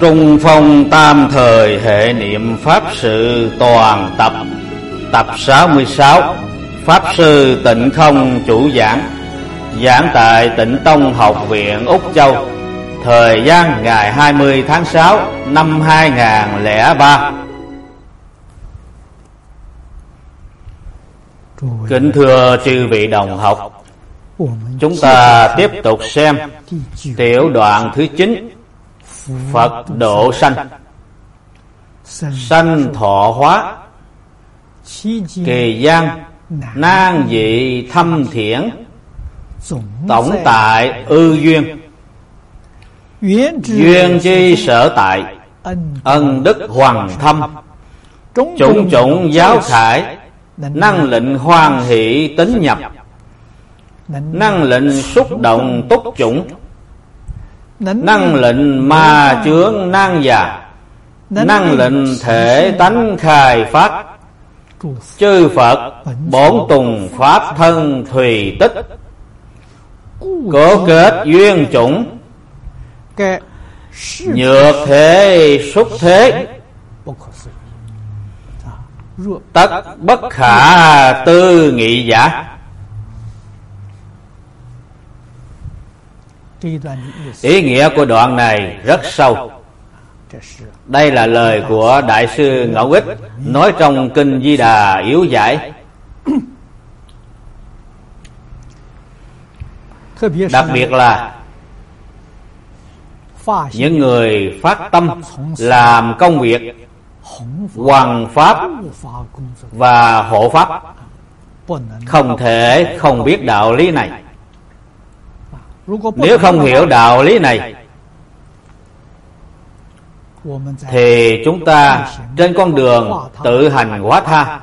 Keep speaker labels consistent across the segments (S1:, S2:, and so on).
S1: Trung phong tam thời hệ niệm Pháp sự toàn tập. Tập 66. Pháp sư Tịnh Không chủ giảng. Giảng tại Tịnh Tông Học viện Úc Châu. Thời gian ngày 20 tháng 6 năm 2003. Kính thưa chư vị đồng học, chúng ta tiếp tục xem tiểu đoạn thứ 9. Phật độ sanh. Sanh thọ hóa, kỳ gian nan dị thâm thiển, tổng tại ư duyên. Duyên chi sở tại, ân đức hoàng thâm. Chủng chủng giáo khải, năng lệnh hoan hỷ tính nhập. Năng lệnh xúc động túc chủng, năng lệnh ma chướng nan già. Năng lệnh thể tánh khai phát. Chư Phật bổn tùng pháp thân thùy tích, cố kết duyên chủng. Nhược thế xúc thế, tất bất khả tư nghị giả. Ý nghĩa của đoạn này rất sâu. Đây là lời của Đại sư Ngẫu Ích nói trong Kinh Di Đà Yếu Giải. Đặc biệt là những người phát tâm làm công việc hoằng pháp và hộ pháp không thể không biết đạo lý này. Nếu không hiểu đạo lý này thì chúng ta trên con đường tự hành hóa tha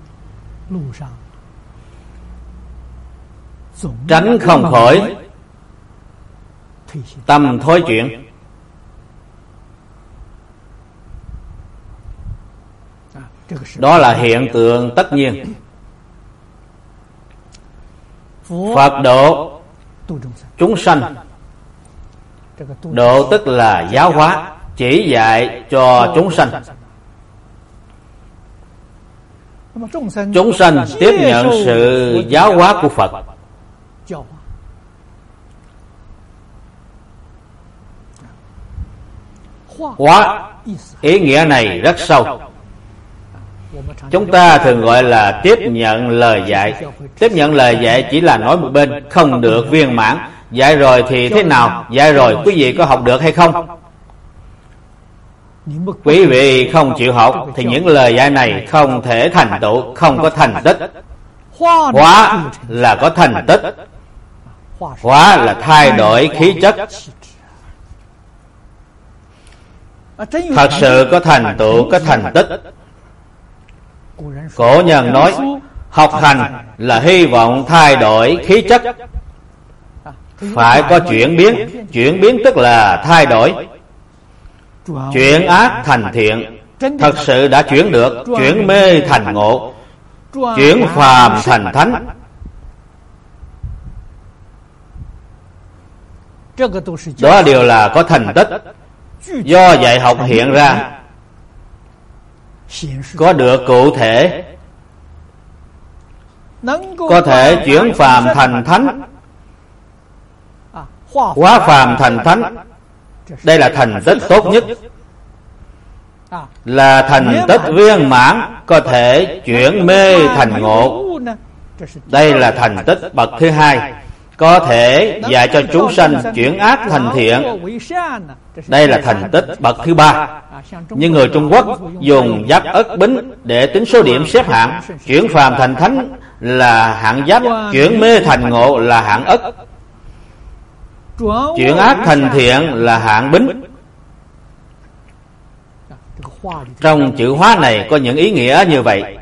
S1: tránh không khỏi tâm thối chuyển. Đó là hiện tượng tất nhiên. Phật độ chúng sanh. Độ tức là giáo hóa, chỉ dạy cho chúng sanh. Chúng sanh tiếp nhận sự giáo hóa của Phật. Hóa ý nghĩa này rất sâu. Chúng ta thường gọi là tiếp nhận lời dạy. Tiếp nhận lời dạy chỉ là nói một bên, không được viên mãn. Dạy rồi thì thế nào? Dạy rồi quý vị có học được hay không? Quý vị không chịu học thì những lời dạy này không thể thành tựu, không có thành tích. Hóa là có thành tích. Hóa là thay đổi khí chất. Thật sự có thành tựu, có thành tích. Cổ nhân nói học hành là hy vọng thay đổi khí chất. Phải có chuyển biến. Chuyển biến tức là thay đổi. Chuyển ác thành thiện, thật sự đã chuyển được. Chuyển mê thành ngộ, chuyển phàm thành thánh. Đó đều là có thành tích do dạy học hiện ra, có được cụ thể, có thể chuyển phàm thành thánh, hóa phàm thành thánh. Đây là thành tích tốt nhất, là thành tích viên mãn, có thể chuyển mê thành ngộ. Đây là thành tích bậc thứ hai, có thể dạy cho chúng sanh chuyển ác thành thiện. Đây là thành tích bậc thứ ba. Như người Trung Quốc dùng giáp ất bính để tính số điểm xếp hạng. Chuyển phàm thành thánh là hạng giáp, chuyển mê thành ngộ là hạng ất, chuyển ác thành thiện là hạng bính. Trong chữ hóa này có những ý nghĩa như vậy.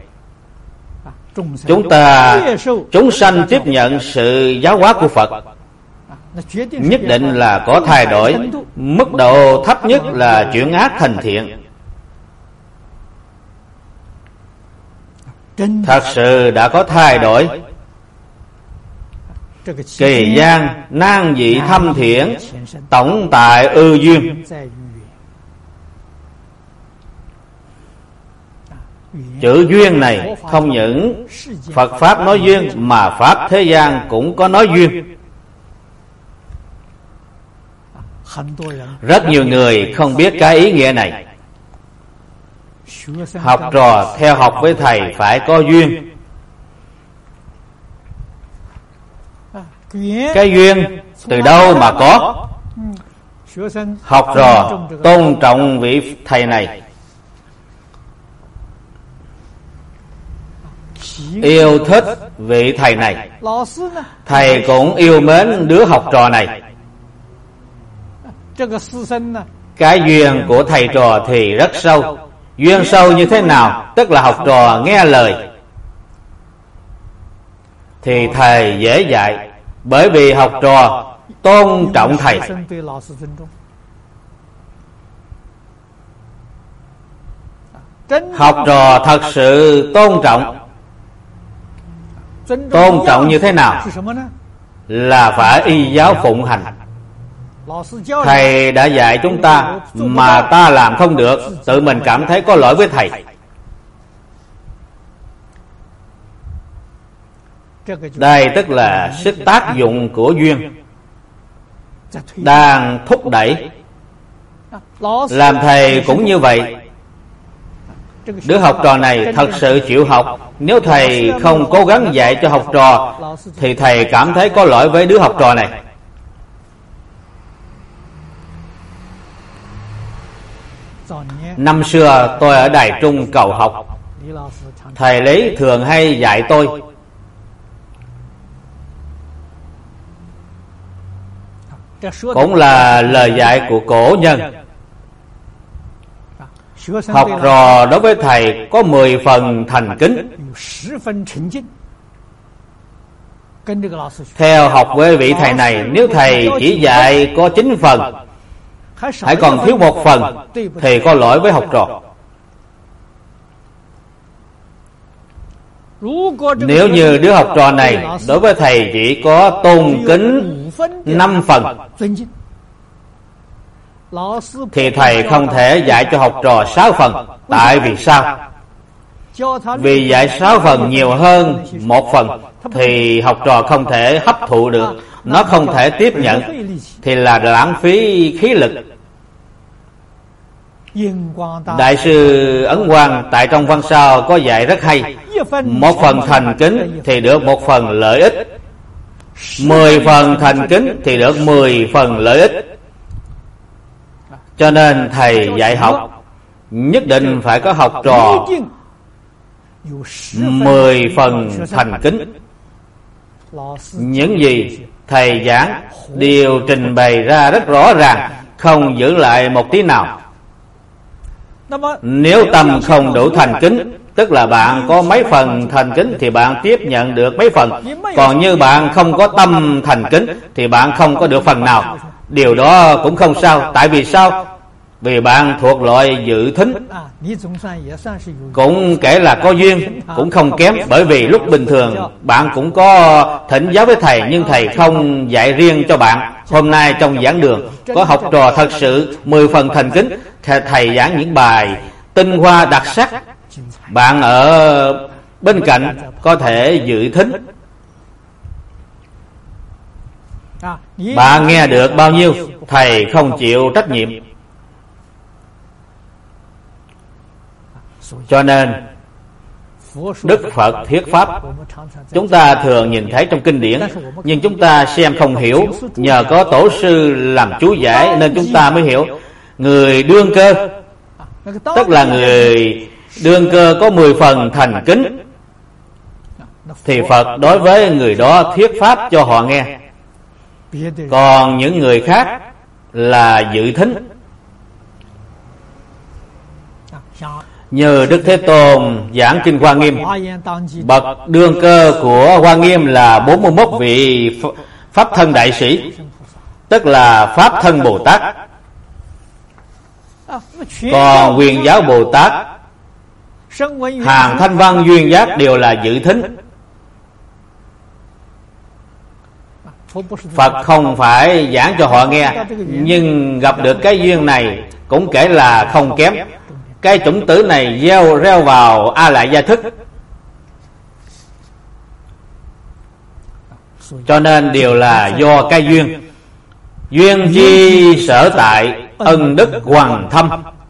S1: Chúng sanh tiếp nhận sự giáo hóa của Phật, nhất định là có thay đổi. Mức độ thấp nhất là chuyển ác thành thiện. Thật sự đã có thay đổi. Kỳ gian nan dị thâm thiển, tổng tại ư duyên. Chữ duyên này không những Phật Pháp nói duyên, mà Pháp thế gian cũng có nói duyên. Rất nhiều người không biết cái ý nghĩa này. Học trò theo học với thầy phải có duyên. Cái duyên từ đâu mà có? Học trò tôn trọng vị thầy này, yêu thích vị thầy này, thầy cũng yêu mến đứa học trò này. Cái duyên của thầy trò thì rất sâu. Duyên sâu như thế nào? Tức là học trò nghe lời thì thầy dễ dạy, bởi vì học trò tôn trọng thầy. Học trò thật sự tôn trọng như thế nào? Là phải y giáo phụng hành. Thầy đã dạy chúng ta mà ta làm không được, tự mình cảm thấy có lỗi với thầy. Đây tức là sức tác dụng của duyên đang thúc đẩy. Làm thầy cũng như vậy. Đứa học trò này thật sự chịu học. Nếu thầy không cố gắng dạy cho học trò thì thầy cảm thấy có lỗi với đứa học trò này. Năm xưa tôi ở Đài Trung cầu học, thầy Lý thường hay dạy tôi. Cũng là lời dạy của cổ nhân. Học trò đối với thầy có 10 phần thành kính. Theo học với vị thầy này, nếu thầy chỉ dạy có 9 phần, hãy còn thiếu 1 phần, thì có lỗi với học trò. Nếu như đứa học trò này đối với thầy chỉ có tôn kính 5 phần, thì thầy không thể dạy cho học trò 6 phần. Tại vì sao? Vì dạy 6 phần nhiều hơn 1 phần thì học trò không thể hấp thụ được, nó không thể tiếp nhận, thì là lãng phí khí lực. Đại sư Ấn Quang tại trong văn sao có dạy rất hay. 1 phần thành kính thì được 1 phần lợi ích, 10 phần thành kính thì được 10 phần lợi ích. Cho nên thầy dạy học nhất định phải có học trò 10 phần thành kính. Những gì thầy giảng đều trình bày ra rất rõ ràng, không giữ lại một tí nào. Nếu tâm không đủ thành kính, tức là bạn có mấy phần thành kính thì bạn tiếp nhận được mấy phần. Còn như bạn không có tâm thành kính thì bạn không có được phần nào. Điều đó cũng không sao. Tại vì sao? Vì bạn thuộc loại dự thính, cũng kể là có duyên, cũng không kém. Bởi vì lúc bình thường bạn cũng có thỉnh giáo với thầy, nhưng thầy không dạy riêng cho bạn. Hôm nay trong giảng đường có học trò thật sự 10 phần thành kính, thầy giảng những bài tinh hoa đặc sắc, bạn ở bên cạnh có thể dự thính. Bạn nghe được bao nhiêu, thầy không chịu trách nhiệm. Cho nên Đức Phật thuyết pháp chúng ta thường nhìn thấy trong kinh điển, nhưng chúng ta xem không hiểu. Nhờ có tổ sư làm chú giải nên chúng ta mới hiểu. Người đương cơ, tức là người đương cơ có 10 phần thành kính, thì Phật đối với người đó thuyết pháp cho họ nghe. Còn những người khác là dự thính. Như Đức Thế Tôn giảng kinh Hoa Nghiêm, bậc đương cơ của Hoa Nghiêm là 41 vị Pháp thân đại sĩ, tức là Pháp thân Bồ Tát. Còn Quyền Giáo Bồ Tát, Hàng Thanh Văn Duyên Giác đều là dự thính. Phật không phải giảng cho họ nghe, nhưng gặp được cái duyên này cũng kể là không kém. Cái chủng tử này reo vào A Lại Gia thức. Cho nên đều là do cái duyên. Duyên chi sở tại, ân đức hoằng thâm.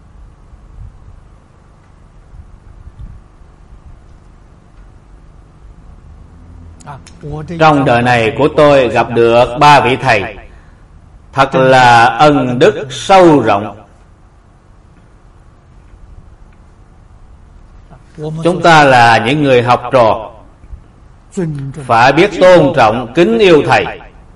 S1: Trong đời này của tôi gặp được 3 vị thầy, thật là ân đức sâu rộng. Chúng ta là những người học trò, phải biết tôn trọng, kính yêu thầy.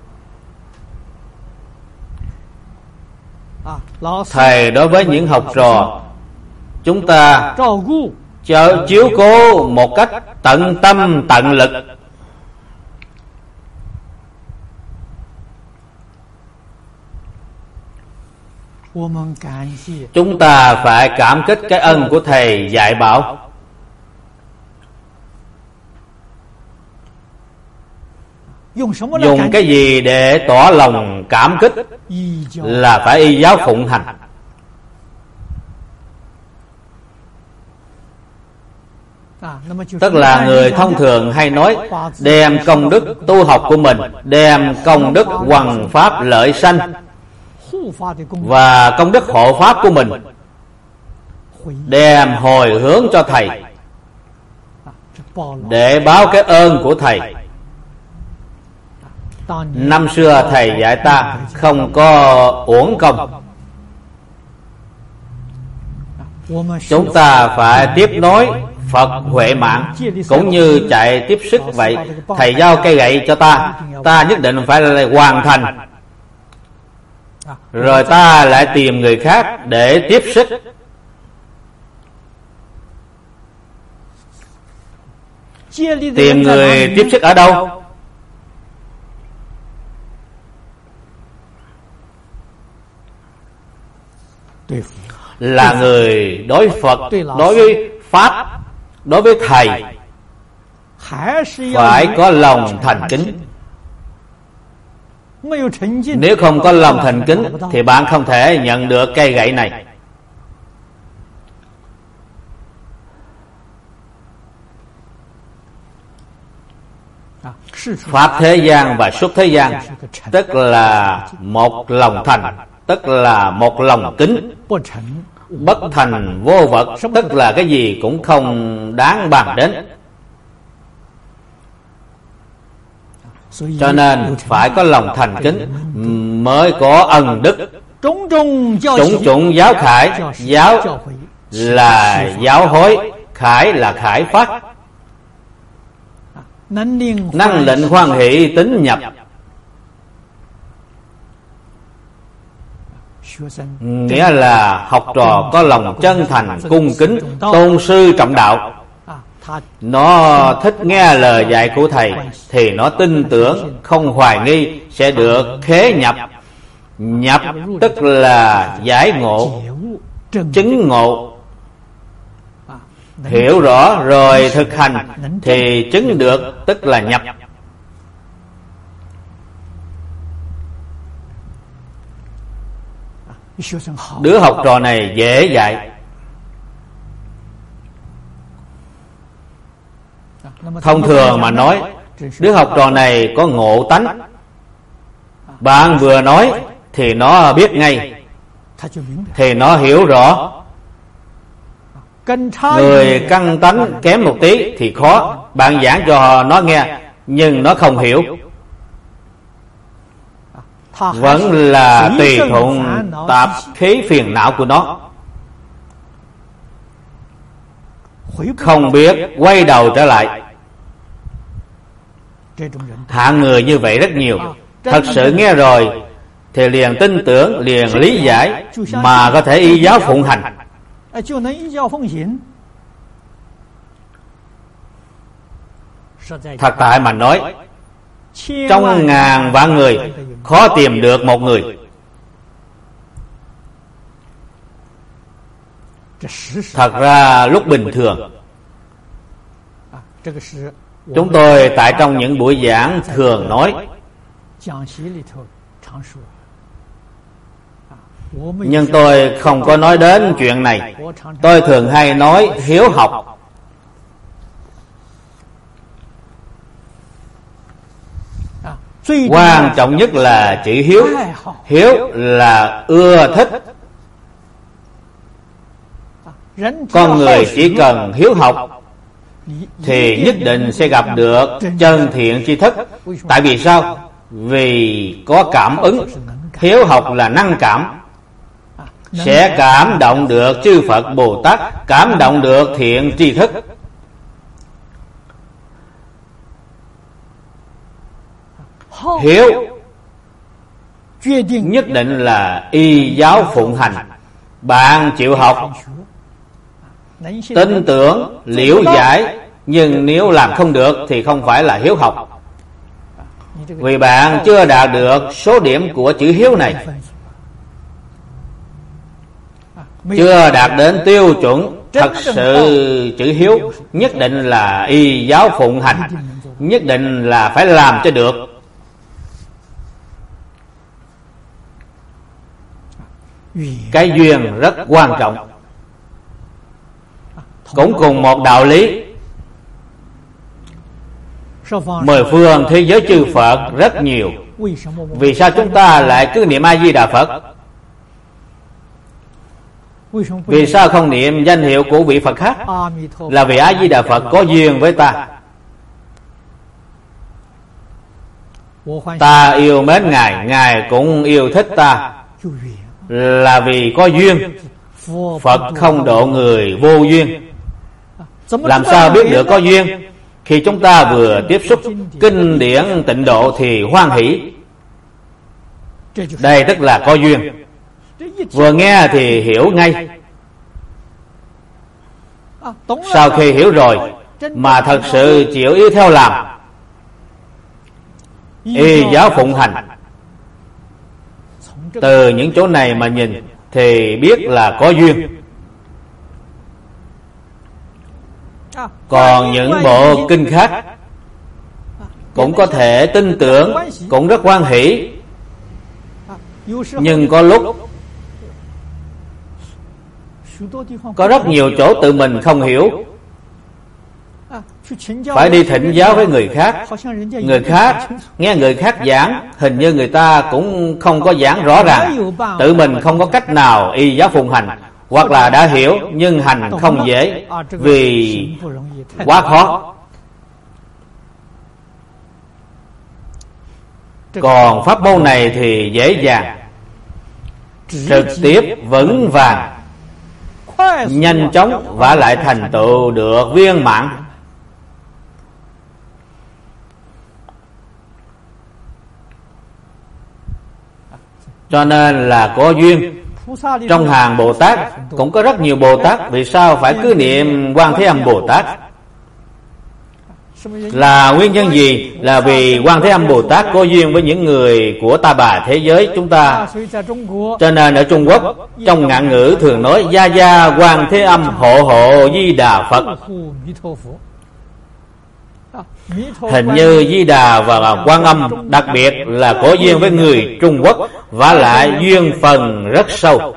S1: Thầy đối với những học trò, chúng ta chiếu cố một cách tận tâm tận lực. Chúng ta phải cảm kích cái ân của thầy dạy bảo. Dùng cái gì để tỏ lòng cảm kích? Là phải y giáo phụng hành. Tức là người thông thường hay nói đem công đức tu học của mình, đem công đức hoằng pháp lợi sanh và công đức hộ pháp của mình đem hồi hướng cho thầy, để báo cái ơn của thầy. Năm xưa thầy dạy ta không có uổng công. Chúng ta phải tiếp nối Phật huệ mạng, cũng như chạy tiếp sức vậy. Thầy giao cây gậy cho ta, ta nhất định phải hoàn thành, rồi ta lại tìm người khác để tiếp sức. Tìm người tiếp sức ở đâu? Là người đối Phật, đối với Pháp, đối với thầy phải có lòng thành kính. Nếu không có lòng thành kính thì bạn không thể nhận được cây gậy này. Pháp thế gian và xuất thế gian tức là một lòng thành, tức là một lòng kính. Bất thành vô vật, tức là cái gì cũng không đáng bàn đến. Cho nên phải có lòng thành kính mới có ân đức. Chủng chủng giáo khải, giáo là giáo hối, khải là khải phát. Năng lệnh hoan hỷ tín nhập. Nghĩa là học trò có lòng chân thành, cung kính, tôn sư trọng đạo. Nó thích nghe lời dạy của thầy thì nó tin tưởng, không hoài nghi, sẽ được khế nhập. Nhập tức là giải ngộ, chứng ngộ. Hiểu rõ rồi thực hành thì chứng được, tức là nhập. Đứa học trò này dễ dạy. Thông thường mà nói, đứa học trò này có ngộ tánh. Bạn vừa nói thì nó biết ngay, thì nó hiểu rõ. Người căn tánh kém một tí thì khó. Bạn giảng cho nó nghe nhưng nó không hiểu, vẫn là tùy thuận tạp khí phiền não của nó, không biết quay đầu trở lại. Hạng người như vậy rất nhiều. Thật sự nghe rồi thì liền tin tưởng, liền lý giải, mà có thể y giáo phụng hành. Thật tại mà nói, trong ngàn vạn người khó tìm được một người. Thật ra lúc bình thường, chúng tôi tại trong những buổi giảng thường nói, Nhưng tôi không có nói đến chuyện này. Tôi thường hay nói hiếu học. Quan trọng nhất là chữ hiếu. Hiếu là ưa thích. Con người chỉ cần hiếu học thì nhất định sẽ gặp được chân thiện tri thức. Tại vì sao? Vì có cảm ứng. Hiếu học là năng cảm, sẽ cảm động được chư Phật Bồ Tát, cảm động được thiện tri thức. Hiếu nhất định là y giáo phụng hành. Bạn chịu học, tin tưởng, liễu giải, nhưng nếu làm không được thì không phải là hiếu học. Vì bạn chưa đạt được số điểm của chữ hiếu này, chưa đạt đến tiêu chuẩn thật sự chữ hiếu. Nhất định là y giáo phụng hành, nhất định là phải làm cho được. Cái duyên rất quan trọng. Cũng cùng một đạo lý, mười phương thế giới chư Phật rất nhiều. Vì sao chúng ta lại cứ niệm A Di Đà Phật? Vì sao không niệm danh hiệu của vị Phật khác? Là vì A Di Đà Phật có duyên với ta. Ta yêu mến Ngài, Ngài cũng yêu thích ta. Là vì có duyên. Phật không độ người vô duyên. Làm sao biết được có duyên? Khi chúng ta vừa tiếp xúc kinh điển tịnh độ thì hoan hỷ. Đây tức là có duyên. Vừa nghe thì hiểu ngay. Sau khi hiểu rồi mà thật sự chịu ý theo làm, y giáo phụng hành, từ những chỗ này mà nhìn thì biết là có duyên. Còn những bộ kinh khác cũng có thể tin tưởng, cũng rất hoan hỷ, nhưng có lúc có rất nhiều chỗ tự mình không hiểu, phải đi thỉnh giáo với người khác. Người khác nghe người khác giảng, hình như người ta cũng không có giảng rõ ràng. Tự mình không có cách nào y giáo phụng hành, hoặc là đã hiểu nhưng hành không dễ vì quá khó. Còn pháp môn này thì dễ dàng, trực tiếp, vững vàng, nhanh chóng và lại thành tựu được viên mãn. Cho nên là có duyên. Trong hàng Bồ Tát cũng có rất nhiều Bồ Tát. Vì sao phải cứ niệm Quan Thế Âm Bồ Tát? Là nguyên nhân gì? Là vì Quan Thế Âm Bồ Tát có duyên với những người của Ta Bà thế giới chúng ta. Cho nên ở Trung Quốc, trong ngạn ngữ thường nói Gia Gia Quan Thế Âm hộ hộ Di Đà Phật. Hình như Di Đà và Quan Âm đặc biệt là có duyên với người Trung Quốc, và lại duyên phần rất sâu.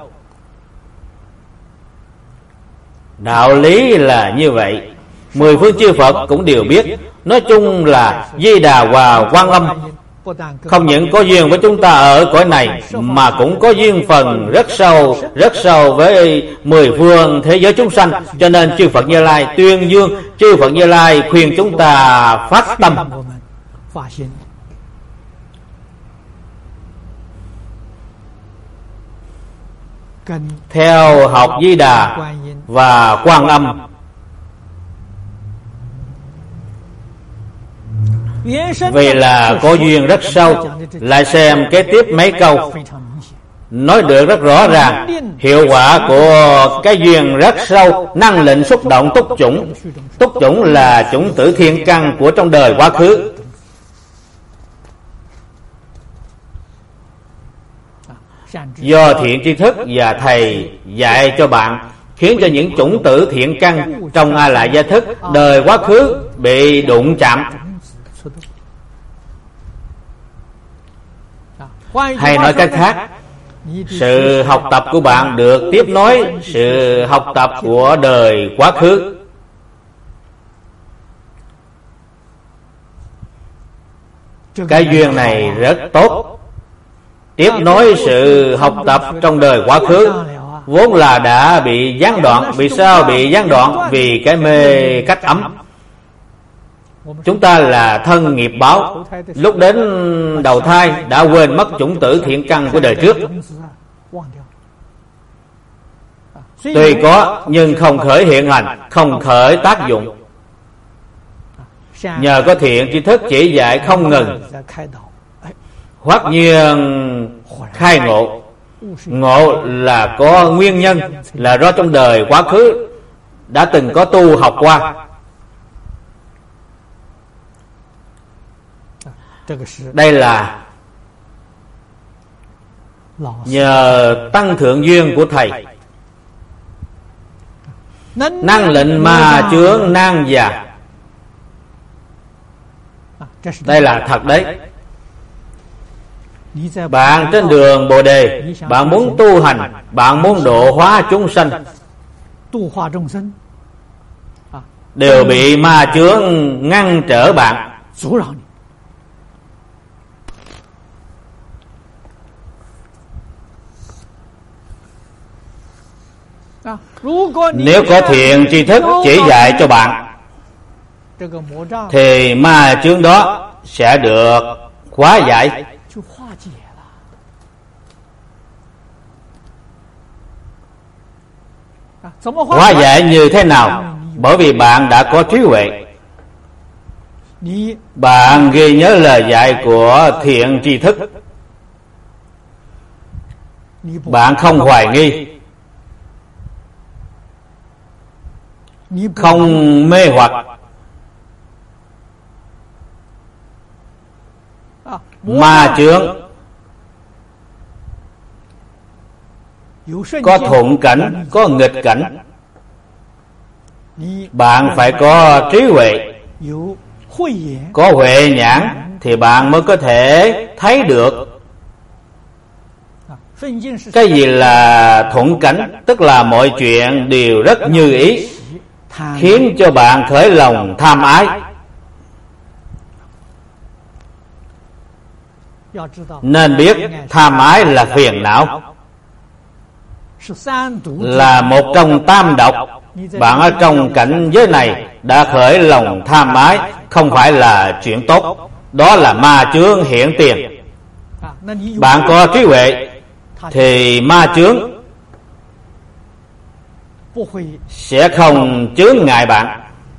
S1: Đạo lý là như vậy. Mười phương chư Phật cũng đều biết. Nói chung là Di Đà và Quan Âm không những có duyên với chúng ta ở cõi này, mà cũng có duyên phần rất sâu với mười phương thế giới chúng sanh. Cho nên chư Phật Như Lai tuyên dương, chư Phật Như Lai khuyên chúng ta phát tâm. Theo học Di Đà và Quan Âm. Vì là có duyên rất sâu. Lại xem kế tiếp mấy câu nói được rất rõ ràng. Hiệu quả của cái duyên rất sâu. Năng lệnh xúc động túc chủng. Túc chủng là chủng tử thiên căn của trong đời quá khứ. Do thiện tri thức và thầy dạy cho bạn, khiến cho những chủng tử thiện căn trong A Lại Gia thức đời quá khứ bị đụng chạm. Hay nói cách khác, Sự học tập của bạn được tiếp nối sự học tập của đời quá khứ. Cái duyên này rất tốt. Tiếp nối sự học tập trong đời quá khứ vốn là đã bị gián đoạn. Vì sao bị gián đoạn? Vì cái mê cách ấm. Chúng ta là thân nghiệp báo. Lúc đến đầu thai đã quên mất chủng tử thiện căn của đời trước. Tuy có nhưng không khởi hiện hành, không khởi tác dụng. Nhờ có thiện tri thức chỉ dạy không ngừng, hoắc nhiên khai ngộ. Ngộ là có nguyên nhân, là do trong đời quá khứ đã từng có tu học qua. Đây là nhờ tăng thượng duyên của thầy. Năng lệnh ma chướng nan già. Đây là thật đấy. Bạn trên đường Bồ Đề, bạn muốn tu hành, bạn muốn độ hóa chúng sanh, đều bị ma chướng ngăn trở bạn. Nếu có thiện tri thức chỉ dạy cho bạn, thì ma chướng đó sẽ được hóa giải. Hóa giải như thế nào? Bởi vì bạn đã có trí huệ. Bạn ghi nhớ lời dạy của thiện tri thức. Bạn không hoài nghi, không mê hoặc. Ma chướng có thuận cảnh, có nghịch cảnh. Bạn phải có trí huệ, có huệ nhãn thì bạn mới có thể thấy được. Cái gì là thuận cảnh? Tức là mọi chuyện đều rất như ý, khiến cho bạn khởi lòng tham ái. Nên biết tham ái là phiền não, là một trong tam độc. Bạn ở trong cảnh giới này đã khởi lòng tham ái, không phải là chuyện tốt. Đó là ma chướng hiện tiền. Bạn có trí huệ thì ma chướng sẽ không chướng ngại bạn.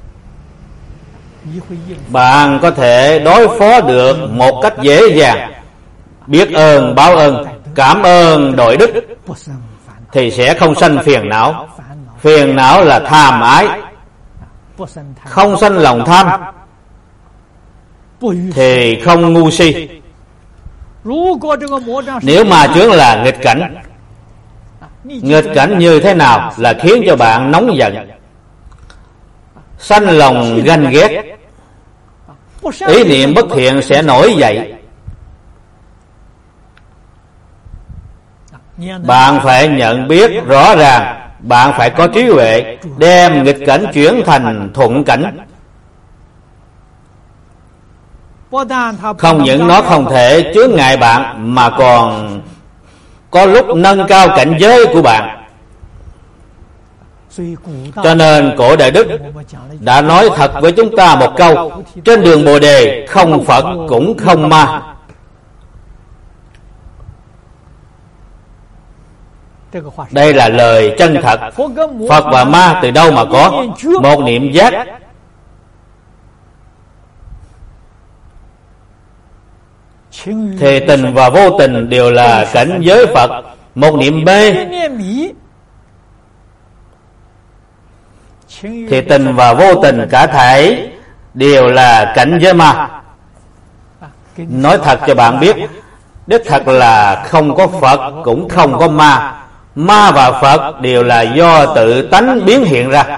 S1: Bạn có thể đối phó được một cách dễ dàng. Biết ơn báo ơn, cảm ơn đội đức, thì sẽ không sanh phiền não. Phiền não là tham ái. Không sanh lòng tham thì không ngu si. Nếu mà chướng là nghịch cảnh, nghịch cảnh như thế nào? Là khiến cho bạn nóng giận, sanh lòng ganh ghét, ý niệm bất thiện sẽ nổi dậy. Bạn phải nhận biết rõ ràng. Bạn phải có trí huệ, đem nghịch cảnh chuyển thành thuận cảnh. Không những nó không thể chướng ngại bạn, mà còn có lúc nâng cao cảnh giới của bạn. Cho nên cổ Đại Đức đã nói thật với chúng ta một câu: trên đường Bồ Đề không Phật cũng không ma. Đây là lời chân thật. Phật và ma từ đâu mà có? Một niệm giác. Thì tình và vô tình đều là cảnh giới Phật. Một niệm mê thì tình và vô tình cả thảy đều là cảnh giới ma. Nói thật cho bạn biết, đích thật là không có Phật cũng không có ma. Ma và Phật đều là do tự tánh biến hiện ra.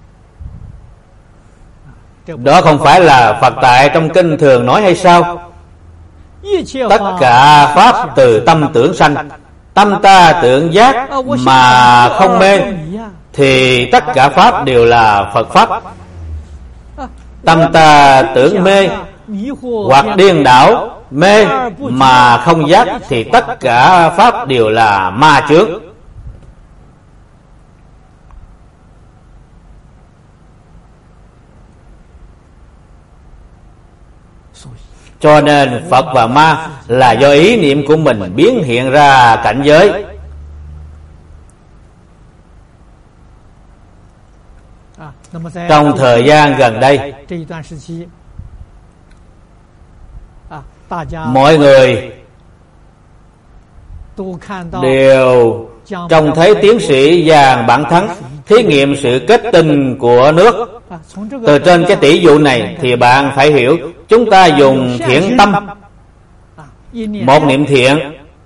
S1: Đó không phải là Phật tại trong kinh thường nói hay sao? tất cả pháp từ tâm tưởng sanh. Tâm ta tưởng giác mà không mê, thì tất cả pháp đều là Phật pháp. Tâm ta tưởng mê hoặc điên đảo, mê mà không giác, thì tất cả pháp đều là ma chướng. Cho nên Phật và ma là do ý niệm của mình biến hiện ra cảnh giới. Trong thời gian gần đây, mọi người đều trông thấy tiến sĩ Giàng Bản Thắng thí nghiệm sự kết tinh của nước. Từ trên cái tỷ dụ này thì bạn phải hiểu, chúng ta dùng thiện tâm, một niệm thiện,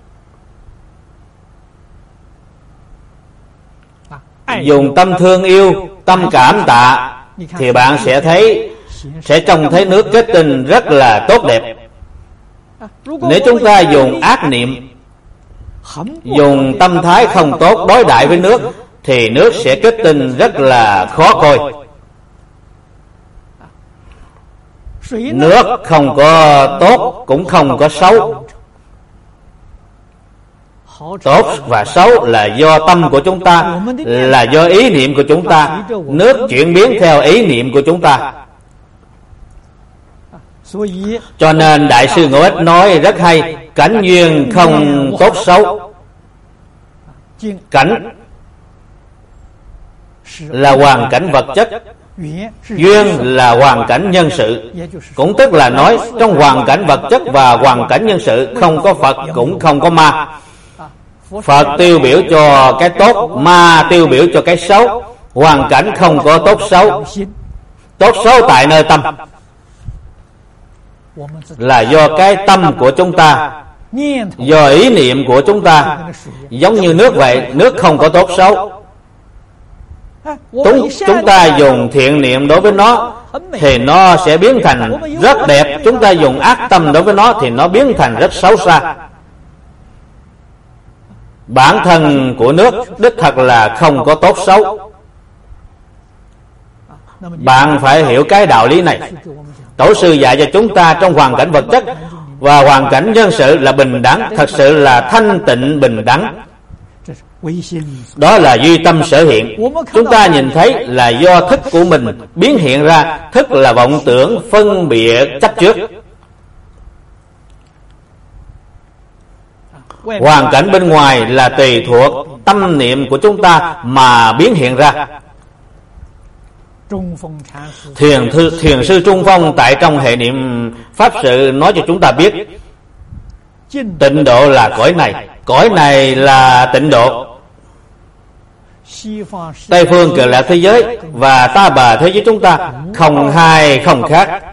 S1: dùng tâm thương yêu, tâm cảm tạ, thì bạn sẽ trông thấy nước kết tinh rất là tốt đẹp. Nếu chúng ta dùng ác niệm, dùng tâm thái không tốt đối đãi với nước, thì nước sẽ kết tinh rất là khó coi. Nước không có tốt cũng không có xấu. Tốt và xấu là do tâm của chúng ta, là do ý niệm của chúng ta. Nước chuyển biến theo ý niệm của chúng ta. Cho nên Đại sư Ngộ Ích nói rất hay: cảnh duyên không tốt xấu. Cảnh là hoàn cảnh vật chất, duyên là hoàn cảnh nhân sự. Cũng tức là nói, trong hoàn cảnh vật chất và hoàn cảnh nhân sự không có Phật cũng không có ma. Phật tiêu biểu cho cái tốt, ma tiêu biểu cho cái xấu. Hoàn cảnh không có tốt xấu. Tốt xấu tại nơi tâm, là do cái tâm của chúng ta, do ý niệm của chúng ta. Giống như nước vậy, nước không có tốt xấu. Chúng ta dùng thiện niệm đối với nó thì nó sẽ biến thành rất đẹp. Chúng ta dùng ác tâm đối với nó thì nó biến thành rất xấu xa. Bản thân của nước đích thật là không có tốt xấu. Bạn phải hiểu cái đạo lý này. Tổ sư dạy cho chúng ta trong hoàn cảnh vật chất và hoàn cảnh nhân sự là bình đẳng, thật sự là thanh tịnh bình đẳng. Đó là duy tâm sở hiện. Chúng ta nhìn thấy là do thức của mình biến hiện ra. Thức là vọng tưởng, phân biệt, chấp trước. Hoàn cảnh bên ngoài là tùy thuộc tâm niệm của chúng ta mà biến hiện ra. Thiền sư Trung Phong tại trong hệ niệm Pháp sự nói cho chúng ta biết, tịnh độ là cõi này, cõi này là tịnh độ. Tây phương Cực Lạc thế giới và Ta Bà thế giới chúng ta không hai không khác.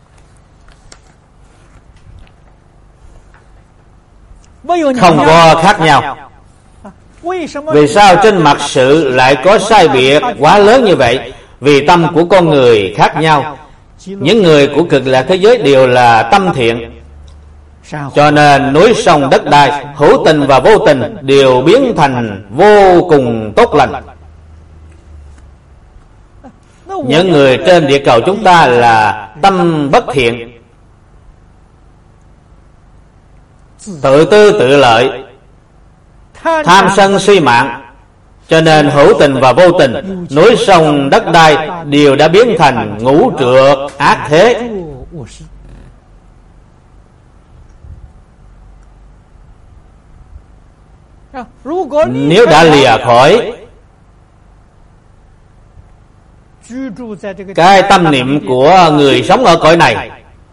S1: Không có khác nhau. Vì sao trên mặt sự lại có sai biệt quá lớn như vậy? Vì tâm của con người khác nhau. Những người của Cực Lạc thế giới đều là tâm thiện, cho nên núi sông đất đai, hữu tình và vô tình đều biến thành vô cùng tốt lành. Những người trên địa cầu chúng ta là tâm bất thiện, tự tư tự lợi, tham sân si mạng. Cho nên hữu tình và vô tình, núi sông đất đai đều đã biến thành ngũ trược ác thế. Nếu đã lìa khỏi cái tâm niệm của người sống ở cõi này,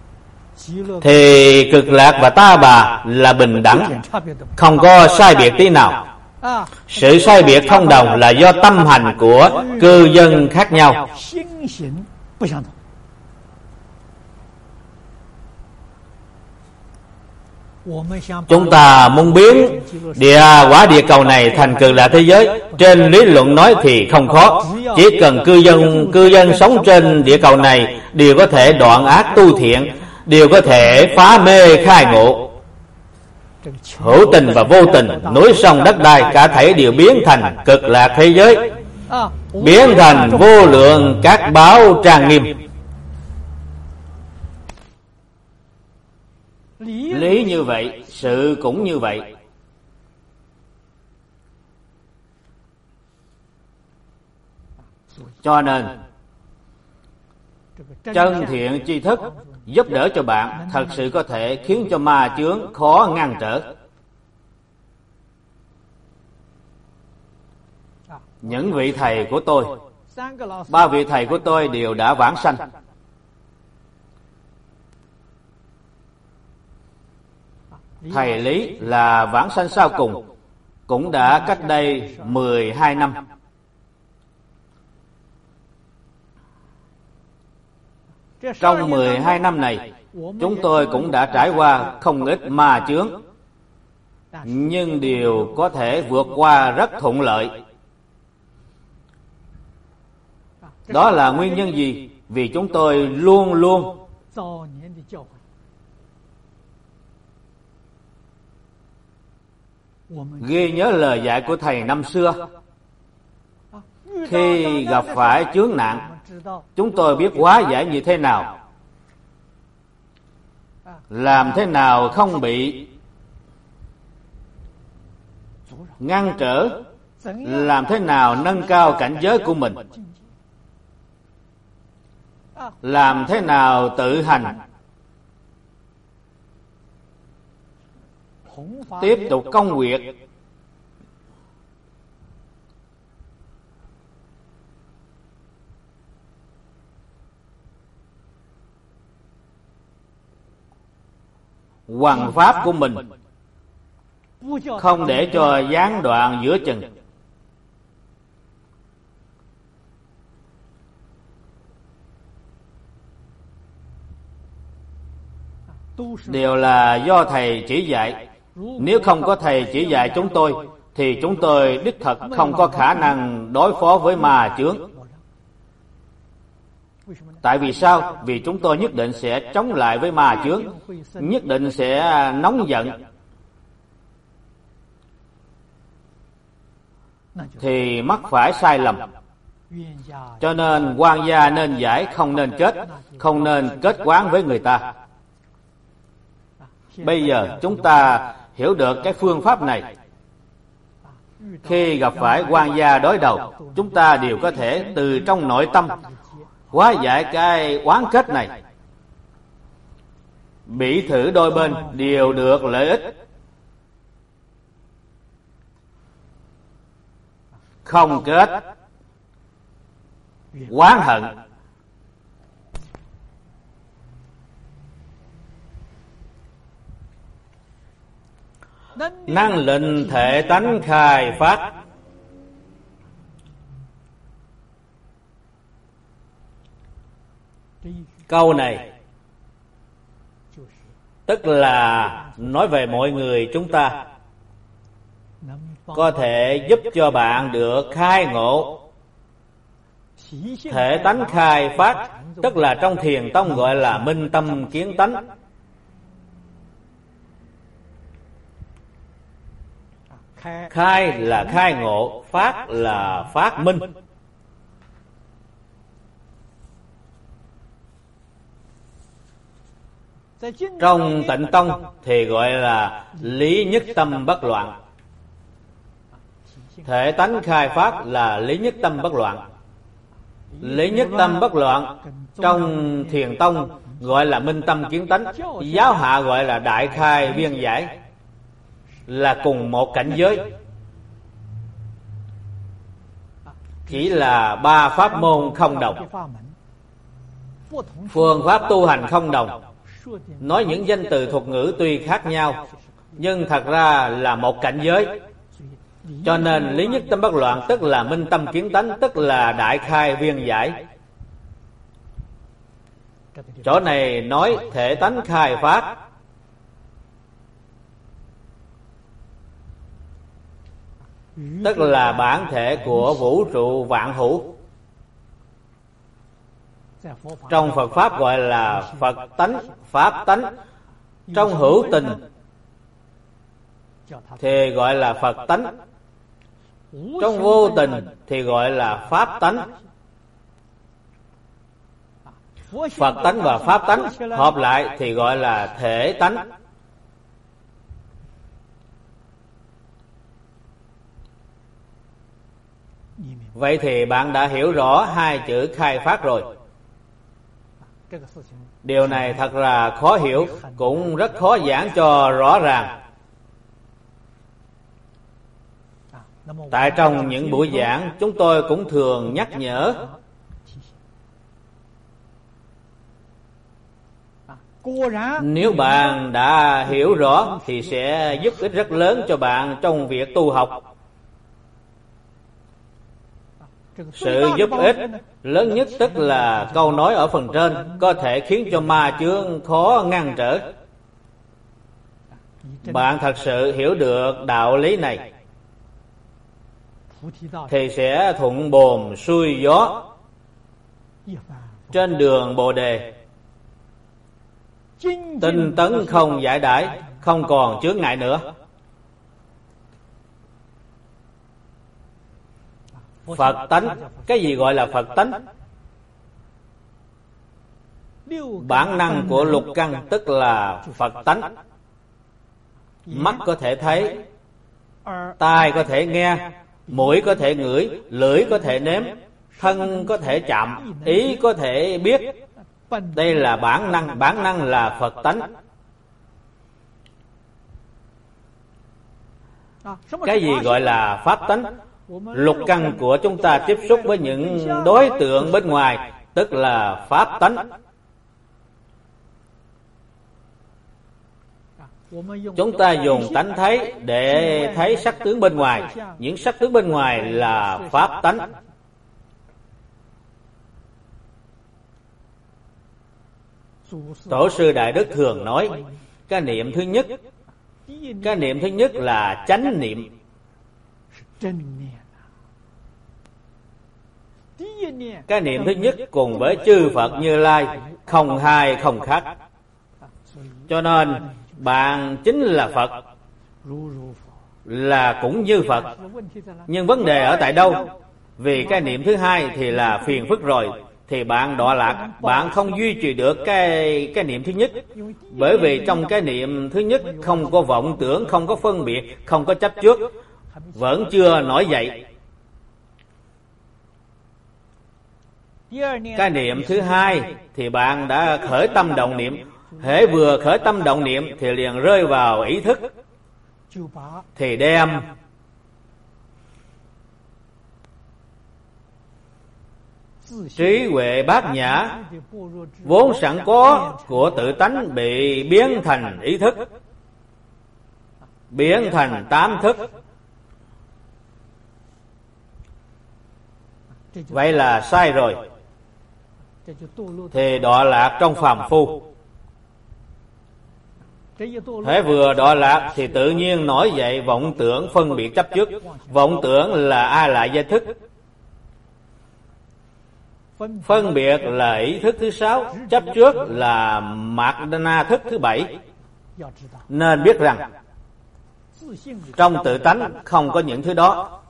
S1: thì Cực Lạc và Ta Bà là bình đẳng, không có sai biệt tí nào. Sự sai biệt thông đồng là do tâm hành của cư dân khác nhau. Chúng ta muốn biến quả địa cầu này thành Cực Lạc thế giới, trên lý luận nói thì không khó. Chỉ cần cư dân sống trên địa cầu này đều có thể đoạn ác tu thiện, đều có thể phá mê khai ngộ. Hữu tình và vô tình, núi sông đất đai, cả thảy đều biến thành cực lạc thế giới, biến thành vô lượng các báo trang nghiêm. Lý như vậy, sự cũng như vậy. Cho nên chân thiện tri thức giúp đỡ cho bạn thật sự có thể khiến cho ma chướng khó ngăn trở. Những vị thầy của tôi, 3 vị thầy của tôi đều đã vãng sanh. Thầy Lý là vãng sanh sau cùng, cũng đã cách đây 12 năm. Trong 12 năm này, chúng tôi cũng đã trải qua không ít ma chướng, nhưng đều có thể vượt qua rất thuận lợi. Đó là nguyên nhân gì? Vì chúng tôi luôn luôn ghi nhớ lời dạy của thầy năm xưa. Khi gặp phải chướng nạn, chúng tôi biết hóa giải như thế nào, làm thế nào không bị ngăn trở, làm thế nào nâng cao cảnh giới của mình, làm thế nào tự hành tiếp tục công việc. Hoằng pháp của mình, không để cho gián đoạn giữa chừng. Đều là do thầy chỉ dạy. Nếu không có thầy chỉ dạy chúng tôi, thì chúng tôi đích thật không có khả năng đối phó với ma chướng. Tại vì sao? Vì chúng tôi nhất định sẽ chống lại với ma chướng, nhất định sẽ nóng giận, thì mắc phải sai lầm. Cho nên quan gia nên giải, không nên kết, không nên kết oán với người ta. Bây giờ chúng ta hiểu được cái phương pháp này. Khi gặp phải quan gia đối đầu, chúng ta đều có thể từ trong nội tâm hóa giải cái oán kết này. Bị thử đôi bên đều được lợi ích, không kết oán hận. Năng lệnh thể tánh khai phát. Câu này tức là nói về mọi người chúng ta, có thể giúp cho bạn được khai ngộ. Thể tánh khai phát tức là trong thiền tông gọi là minh tâm kiến tánh. Khai là khai ngộ, phát là phát minh. Trong Tịnh Tông thì gọi là lý nhất tâm bất loạn. Thể tánh khai phát là lý nhất tâm bất loạn. Lý nhất tâm bất loạn trong Thiền Tông gọi là minh tâm kiến tánh. Giáo hạ gọi là đại khai viên giải, là cùng một cảnh giới, chỉ là 3 pháp môn không đồng, phương pháp tu hành không đồng. Nói những danh từ thuật ngữ tuy khác nhau, nhưng thật ra là một cảnh giới. Cho nên lý nhất tâm bất loạn tức là minh tâm kiến tánh, tức là đại khai viên giải. Chỗ này nói thể tánh khai phát, tức là bản thể của vũ trụ vạn hữu. Trong Phật Pháp gọi là Phật tánh, Pháp tánh. Trong hữu tình thì gọi là Phật tánh. Trong vô tình thì gọi là Pháp tánh. Phật tánh và Pháp tánh hợp lại thì gọi là Thể tánh. Vậy thì bạn đã hiểu rõ hai chữ khai phát rồi. Điều này thật là khó hiểu, cũng rất khó giảng cho rõ ràng. Tại trong những buổi giảng, chúng tôi cũng thường nhắc nhở. Nếu bạn đã hiểu rõ thì sẽ giúp ích rất lớn cho bạn trong việc tu học. Sự giúp ích lớn nhất tức là câu nói ở phần trên có thể khiến cho ma chướng khó ngăn trở. Bạn thật sự hiểu được đạo lý này thì sẽ thuận buồm xuôi gió trên đường Bồ Đề, tinh tấn không giải đãi, không còn chướng ngại nữa. Phật tánh, cái gì gọi là Phật tánh? Bản năng của lục căn tức là Phật tánh. Mắt có thể thấy, tai có thể nghe, mũi có thể ngửi, lưỡi có thể nếm, thân có thể chạm, ý có thể biết. Đây là bản năng là Phật tánh. Cái gì gọi là Pháp tánh? Lục căn của chúng ta tiếp xúc với những đối tượng bên ngoài, tức là Pháp tánh. Chúng ta dùng tánh thấy để thấy sắc tướng bên ngoài. Những sắc tướng bên ngoài là Pháp tánh. Tổ sư Đại Đức thường nói, cái niệm thứ nhất là chánh niệm. Cái niệm thứ nhất cùng với chư Phật Như Lai không hai không khác. Cho nên bạn chính là Phật, là cũng như Phật. Nhưng vấn đề ở tại đâu? Vì cái niệm thứ hai thì là phiền phức rồi, thì bạn đọa lạc. Bạn không duy trì được cái niệm thứ nhất. Bởi vì trong cái niệm thứ nhất không có vọng tưởng, không có phân biệt, không có chấp trước, vẫn chưa nổi dậy. Cái niệm thứ hai thì bạn đã khởi tâm động niệm. Hễ vừa khởi tâm động niệm thì liền rơi vào ý thức, thì đem trí huệ bát nhã vốn sẵn có của tự tánh bị biến thành ý thức, biến thành tám thức. Vậy là sai rồi, thì đọa lạc trong phàm phu. Thế vừa đọa lạc thì tự nhiên nổi dậy vọng tưởng phân biệt chấp trước. Vọng tưởng là A lại gia thức, phân biệt là ý thức thứ 6, chấp trước là mạt na thức thứ 7. Nên biết rằng trong tự tánh không có những thứ đó.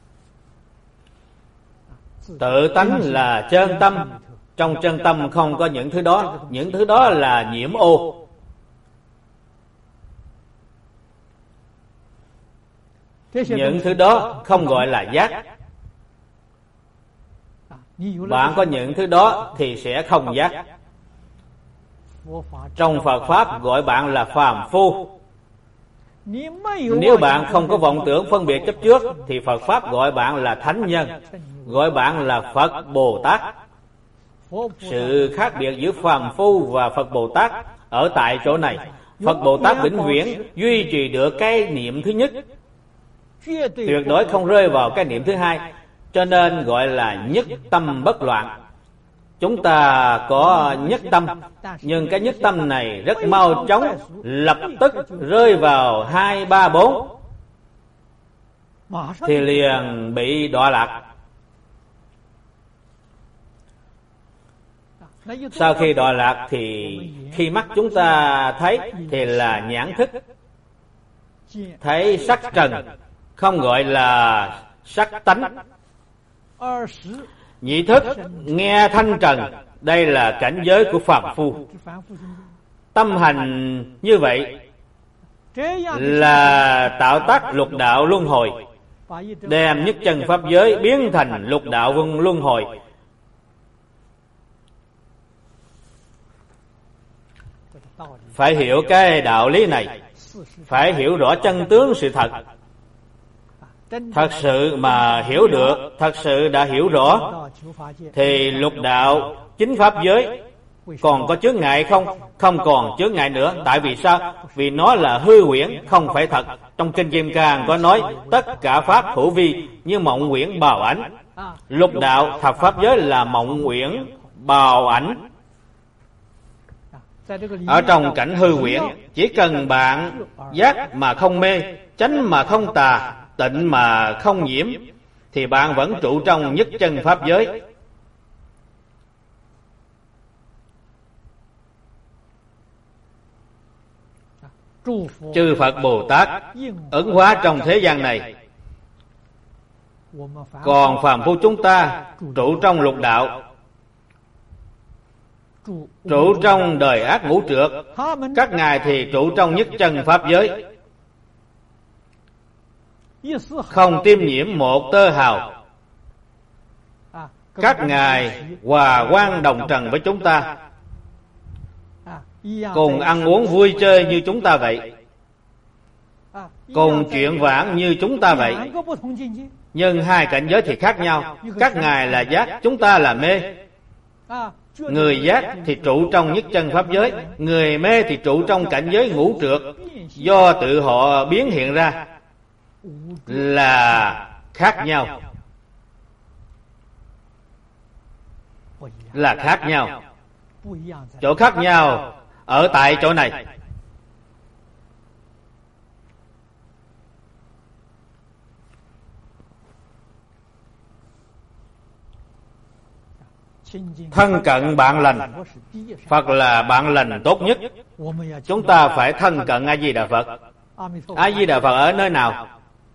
S1: Tự tánh là chân tâm, trong chân tâm không có những thứ đó. Những thứ đó là nhiễm ô. Những thứ đó không gọi là giác. Bạn có những thứ đó thì sẽ không giác. Trong Phật Pháp gọi bạn là phàm phu. Nếu bạn không có vọng tưởng phân biệt chấp trước thì Phật Pháp gọi bạn là thánh nhân, gọi bạn là Phật Bồ Tát. Sự khác biệt giữa phàm phu và Phật Bồ Tát ở tại chỗ này. Phật Bồ Tát vĩnh viễn duy trì được cái niệm thứ nhất, tuyệt đối không rơi vào cái niệm thứ hai, cho nên gọi là nhất tâm bất loạn. Chúng ta có nhất tâm, nhưng cái nhất tâm này rất mau chóng lập tức rơi vào 2, 3, 4 thì liền bị đọa lạc. Sau khi đọa lạc thì khi mắt chúng ta thấy thì là nhãn thức, thấy sắc trần, không gọi là sắc tánh. Nhị thức nghe thanh trần, đây là cảnh giới của phàm phu. Tâm hành như vậy là tạo tác lục đạo luân hồi, đem nhất chân pháp giới biến thành lục đạo luân hồi. Phải hiểu cái đạo lý này, phải hiểu rõ chân tướng sự thật. Thật sự mà hiểu được, thật sự đã hiểu rõ, thì lục đạo chính pháp giới còn có chướng ngại không? Không còn chướng ngại nữa. Tại vì sao? Vì nó là hư huyễn, không phải thật. Trong kinh Kim Cang có nói tất cả pháp hữu vi như mộng huyễn bào ảnh. Lục đạo thập pháp giới là mộng huyễn bào ảnh. Ở trong cảnh hư huyễn, chỉ cần bạn giác mà không mê, chánh mà không tà, tịnh mà không nhiễm, thì bạn vẫn trụ trong nhất chân pháp giới. Chư Phật Bồ Tát ứng hóa trong thế gian này, còn phàm phu chúng ta trụ trong lục đạo, trụ trong đời ác ngũ trược. Các ngài thì trụ trong nhất chân pháp giới, không tiêm nhiễm một tơ hào. Các ngài hòa quan đồng trần với chúng ta, cùng ăn uống vui chơi như chúng ta vậy, cùng chuyện vãng như chúng ta vậy. Nhưng hai cảnh giới thì khác nhau. Các ngài là giác, chúng ta là mê. Người giác thì trụ trong nhất chân pháp giới, người mê thì trụ trong cảnh giới ngũ trược, do tự họ biến hiện ra là khác nhau. Là khác nhau. Chỗ khác nhau ở tại chỗ này. Thân cận bạn lành, Phật là bạn lành tốt nhất. Chúng ta phải thân cận A Di Đà Phật. A Di Đà Phật ở nơi nào?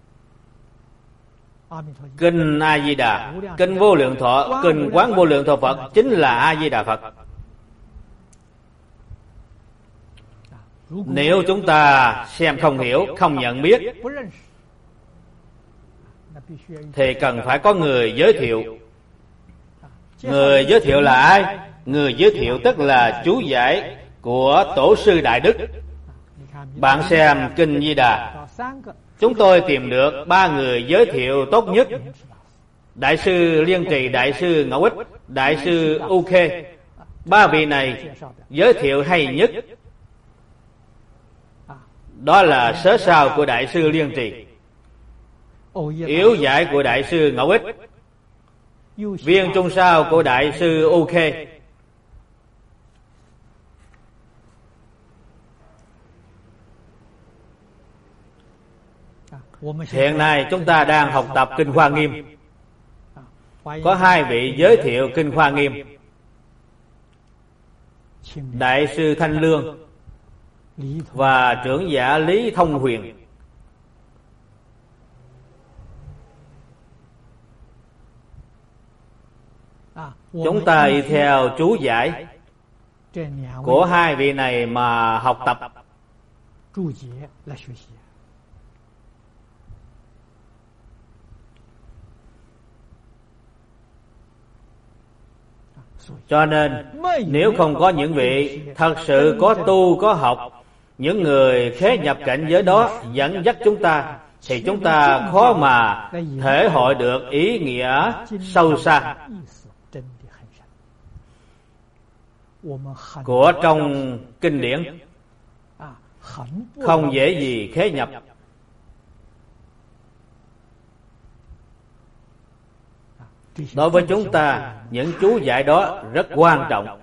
S1: Kinh A Di Đà, kinh Vô Lượng Thọ, kinh Quán Vô Lượng Thọ Phật chính là A Di Đà Phật. Nếu chúng ta xem không hiểu, không nhận biết, thì cần phải có người giới thiệu. Người giới thiệu là ai? Người giới thiệu tức là chú giải của Tổ sư Đại Đức. Bạn xem kinh Di Đà, chúng tôi tìm được 3 người giới thiệu tốt nhất: Đại sư Liên Trì, Đại sư Ngẫu Ích, Đại sư U Khê. 3 vị này giới thiệu hay nhất. Đó là sớ sao của Đại sư Liên Trì, yếu giải của Đại sư Ngẫu Ích, viên trung sao của Đại sư U Khê. Hiện nay chúng ta đang học tập Kinh Hoa Nghiêm. Có 2 vị giới thiệu Kinh Hoa Nghiêm: Đại sư Thanh Lương và trưởng giả Lý Thông Huyền. Chúng ta y theo chú giải của 2 vị này mà học tập. Cho nên nếu không có những vị thật sự có tu có học, những người khế nhập cảnh giới đó dẫn dắt chúng ta, thì chúng ta khó mà thể hội được ý nghĩa sâu xa của trong kinh điển. Không dễ gì khế nhập. Đối với chúng ta, những chú giải đó rất quan trọng.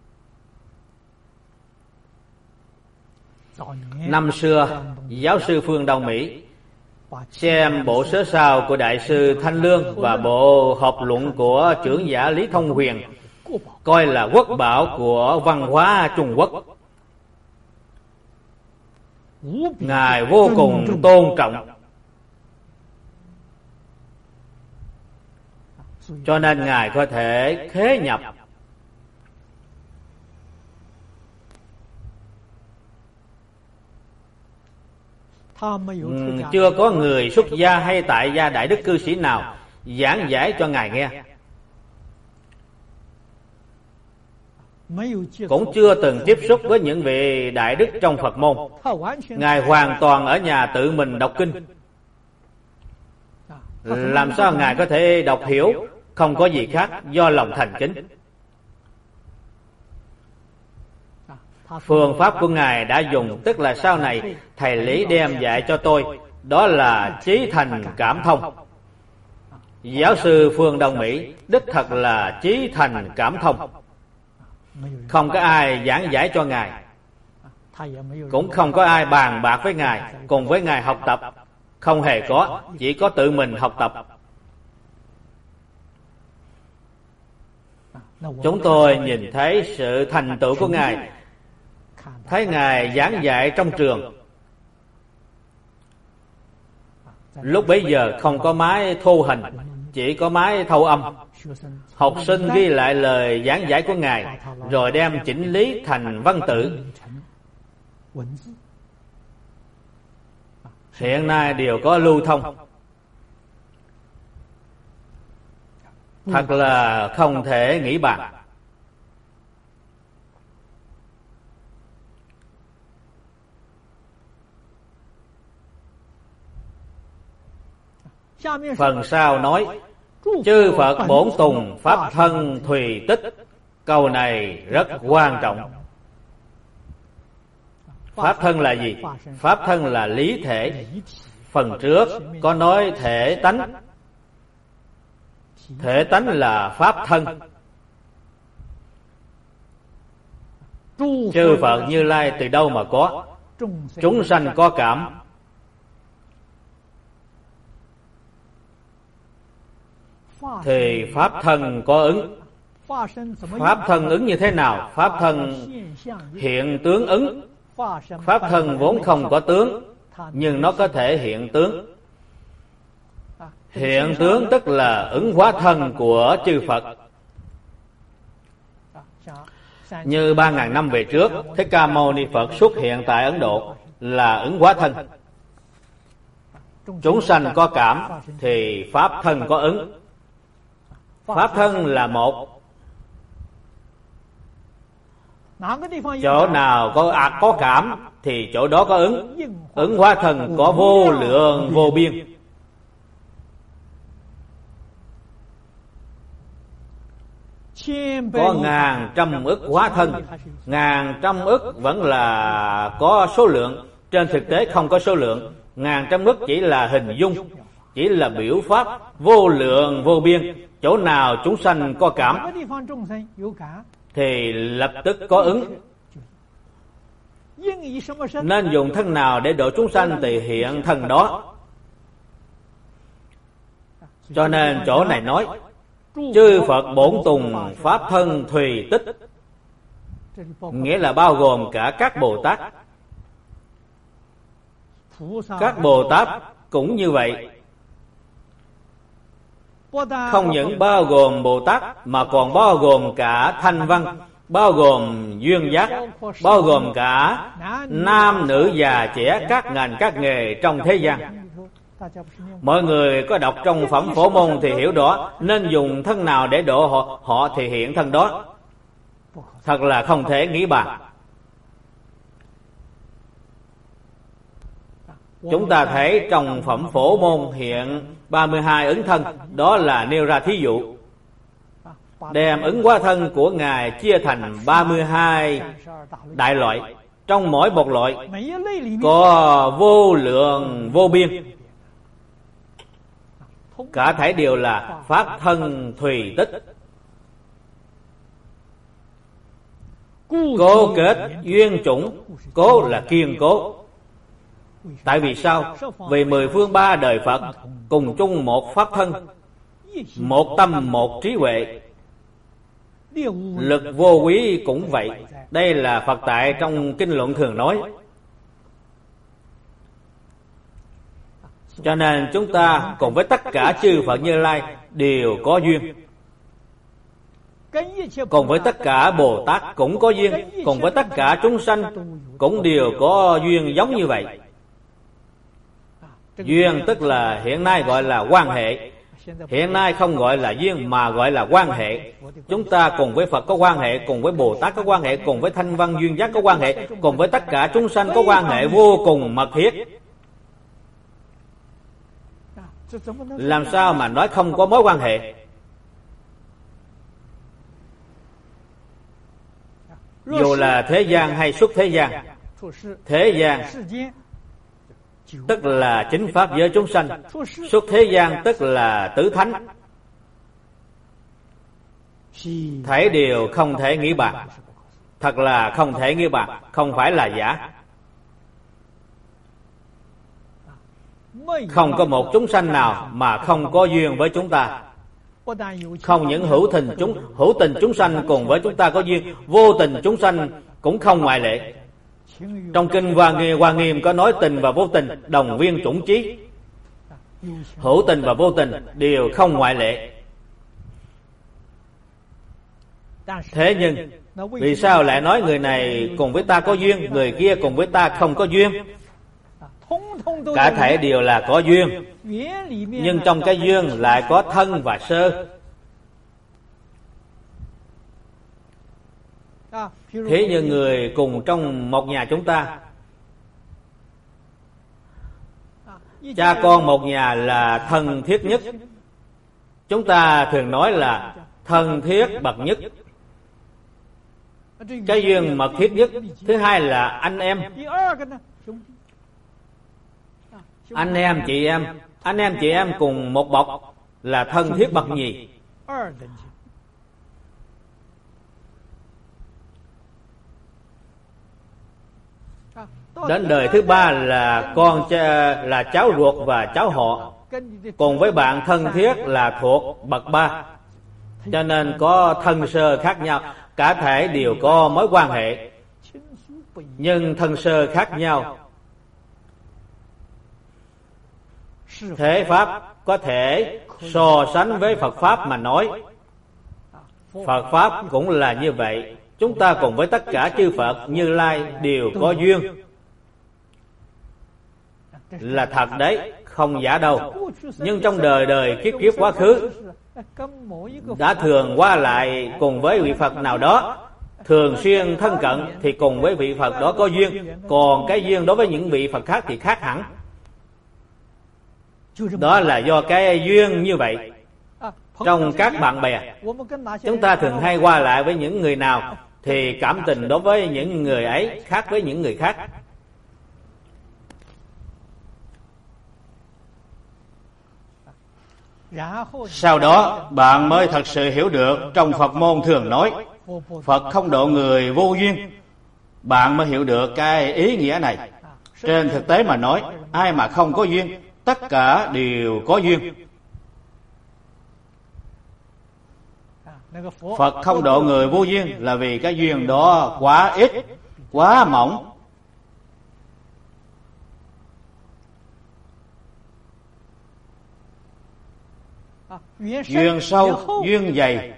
S1: Năm xưa, giáo sư Phương Đông Mỹ xem bộ sớ sao của Đại sư Thanh Lương và bộ học luận của trưởng giả Lý Thông Huyền, coi là quốc bảo của văn hóa Trung Quốc. Ngài vô cùng tôn trọng. Cho nên Ngài có thể khế nhập. Chưa có người xuất gia hay tại gia đại đức cư sĩ nào giảng giải cho Ngài nghe, cũng chưa từng tiếp xúc với những vị đại đức trong Phật môn. Ngài hoàn toàn ở nhà tự mình đọc kinh. Làm sao Ngài có thể đọc hiểu? Không có gì khác, do lòng thành kính. Phương pháp của Ngài đã dùng, tức là sau này thầy Lý đem dạy cho tôi, đó là chí thành cảm thông. Giáo sư Phương Đông Mỹ đích thật là chí thành cảm thông. Không có ai giảng giải cho Ngài, cũng không có ai bàn bạc với Ngài, cùng với Ngài học tập. Không hề có, chỉ có tự mình học tập. Chúng tôi nhìn thấy sự thành tựu của Ngài, thấy Ngài giảng dạy trong trường. Lúc bấy giờ không có máy thu hình, chỉ có máy thâu âm. Học sinh ghi lại lời giảng giải của Ngài, rồi đem chỉnh lý thành văn tự. Hiện nay đều có lưu thông. Thật là không thể nghĩ bàn. Phần sau nói: chư Phật bổn tùng pháp thân thùy tích. Câu này rất quan trọng. Pháp thân là gì? Pháp thân là lý thể. Phần trước có nói thể tánh. Thể tánh là pháp thân. Chư Phật Như Lai từ đâu mà có? Chúng sanh có cảm. Thì pháp thân có ứng. Pháp thân ứng như thế nào? Pháp thân hiện tướng ứng. Pháp thân vốn không có tướng, nhưng nó có thể hiện tướng. Hiện tướng tức là ứng hóa thân của chư Phật. Như 3.000 năm về trước, Thích Ca Mâu Ni Phật xuất hiện tại Ấn Độ là ứng hóa thân. Chúng sanh có cảm thì pháp thân có ứng. Pháp thân là một. Chỗ nào có cảm thì chỗ đó có ứng. Ứng hóa thân có vô lượng vô biên. Có ngàn trăm ức hóa thân. Ngàn trăm ức vẫn là có số lượng, trên thực tế không có số lượng. Ngàn trăm ức chỉ là hình dung, chỉ là biểu pháp. Vô lượng vô biên, chỗ nào chúng sanh có cảm thì lập tức có ứng. Nên dùng thân nào để độ chúng sanh thì hiện thân đó. Cho nên chỗ này nói chư Phật bổn tùng pháp thân thùy tích, nghĩa là bao gồm cả các Bồ Tát. Các Bồ Tát cũng như vậy. Không những bao gồm Bồ Tát mà còn bao gồm cả thanh văn, bao gồm duyên giác, bao gồm cả nam nữ già trẻ, các ngành các nghề trong thế gian. Mọi người có đọc trong phẩm Phổ Môn thì hiểu rõ, nên dùng thân nào để độ họ thì hiện thân đó. Thật là không thể nghĩ bàn. Chúng ta thấy trong phẩm Phổ Môn hiện 32 ứng thân, đó là nêu ra thí dụ. Đem ứng hóa thân của Ngài chia thành 32 đại loại. Trong mỗi một loại có vô lượng vô biên. Cả thảy đều là pháp thân thùy tích. Cố kết duyên chủng. Cố là kiên cố. Tại vì sao? Vì 10 phương 3 đời Phật cùng chung một pháp thân, một tâm một trí huệ. Lực vô quý cũng vậy. Đây là Phật tại trong kinh luận thường nói. Cho nên chúng ta cùng với tất cả chư Phật Như Lai đều có duyên, cùng với tất cả Bồ Tát cũng có duyên, cùng với tất cả chúng sanh cũng đều có duyên giống như vậy. Duyên tức là hiện nay gọi là quan hệ. Hiện nay không gọi là duyên mà gọi là quan hệ. Chúng ta cùng với Phật có quan hệ, cùng với Bồ Tát có quan hệ, cùng với Thanh Văn Duyên Giác có quan hệ, cùng với tất cả chúng sanh có quan hệ vô cùng mật thiết. Làm sao mà nói không có mối quan hệ? Dù là thế gian hay xuất thế gian. Thế gian tức là chính pháp giới chúng sanh, xuất thế gian tức là tứ thánh. Thảy đều không thể nghĩ bàn, thật là không thể nghĩ bàn, không phải là giả. Không có một chúng sanh nào mà không có duyên với chúng ta. Không những hữu tình chúng sanh cùng với chúng ta có duyên, vô tình chúng sanh cũng không ngoại lệ. Trong kinh Hoa Nghiêm có nói tình và vô tình đồng viên chủng chí. Hữu tình và vô tình đều không ngoại lệ. Thế nhưng vì sao lại nói người này cùng với ta có duyên, người kia cùng với ta không có duyên? Cả thể đều là có duyên, nhưng trong cái duyên lại có thân và sơ. Thế như người cùng trong một nhà chúng ta, cha con một nhà là thân thiết nhất. Chúng ta thường nói là thân thiết bậc nhất, cái duyên mật thiết nhất. Thứ hai là anh em. Anh em chị em cùng một bọc là thân thiết bậc nhì. Đến đời thứ ba là là cháu ruột và cháu họ, cùng với bạn thân thiết là thuộc bậc ba. Cho nên có thân sơ khác nhau. Cả thể đều có mối quan hệ, nhưng thân sơ khác nhau. Thế pháp có thể so sánh với Phật Pháp mà nói. Phật Pháp cũng là như vậy. Chúng ta cùng với tất cả chư Phật Như Lai đều có duyên. Là thật đấy, không giả đâu. Nhưng trong đời đời kiếp kiếp quá khứ đã thường qua lại cùng với vị Phật nào đó, thường xuyên thân cận thì cùng với vị Phật đó có duyên. Còn cái duyên đối với những vị Phật khác thì khác hẳn. Đó là do cái duyên như vậy. Trong các bạn bè, chúng ta thường hay qua lại với những người nào thì cảm tình đối với những người ấy khác với những người khác. Sau đó bạn mới thật sự hiểu được trong Phật môn thường nói Phật không độ người vô duyên. Bạn mới hiểu được cái ý nghĩa này. Trên thực tế mà nói, ai mà không có duyên, tất cả đều có duyên. Phật không độ người vô duyên là vì cái duyên đó quá ít, quá mỏng. Duyên sâu, duyên dày.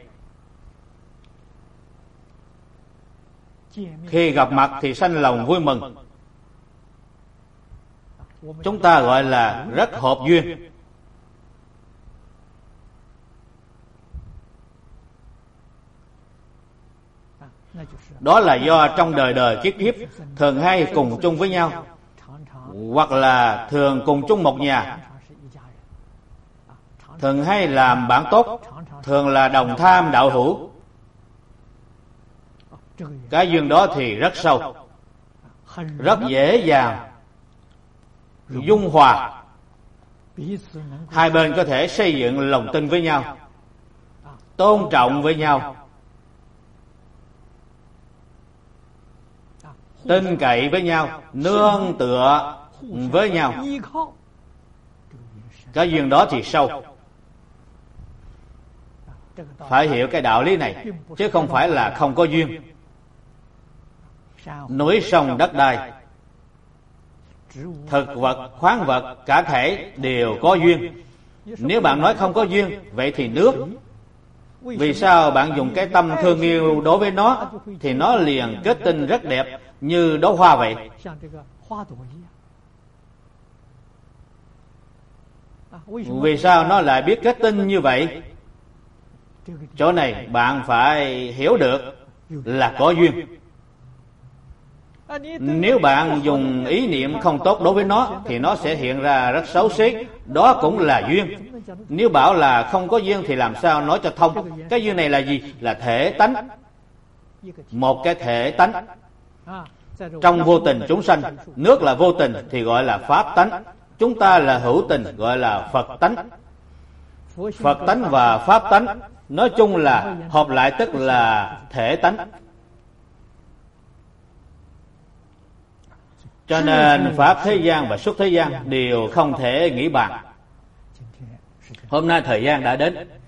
S1: Khi gặp mặt thì sanh lòng vui mừng. Chúng ta gọi là rất hợp duyên. Đó là do trong đời đời kiếp kiếp thường hay cùng chung với nhau, hoặc là thường cùng chung một nhà, thường hay làm bạn tốt, thường là đồng tham đạo hữu. Cái duyên đó thì rất sâu, rất dễ dàng dung hòa. Hai bên có thể xây dựng lòng tin với nhau, tôn trọng với nhau, tin cậy với nhau, nương tựa với nhau. Cái duyên đó thì sâu. Phải hiểu cái đạo lý này, chứ không phải là không có duyên. Núi sông đất đai, thực vật, khoáng vật, cả thể đều có duyên. Nếu bạn nói không có duyên, vậy thì nước, vì sao bạn dùng cái tâm thương yêu đối với nó, thì nó liền kết tinh rất đẹp như đóa hoa vậy. Vì sao nó lại biết kết tinh như vậy? Chỗ này bạn phải hiểu được là có duyên. Nếu bạn dùng ý niệm không tốt đối với nó, thì nó sẽ hiện ra rất xấu xí. Đó cũng là duyên. Nếu bảo là không có duyên thì làm sao nói cho thông. Cái duyên này là gì? Là thể tánh. Một cái thể tánh. Trong vô tình chúng sanh, nước là vô tình thì gọi là pháp tánh. Chúng ta là hữu tình, gọi là Phật tánh. Phật tánh và pháp tánh nói chung là hợp lại tức là thể tánh. Cho nên pháp thế gian và xuất thế gian đều không thể nghĩ bàn. Hôm nay thời gian đã đến,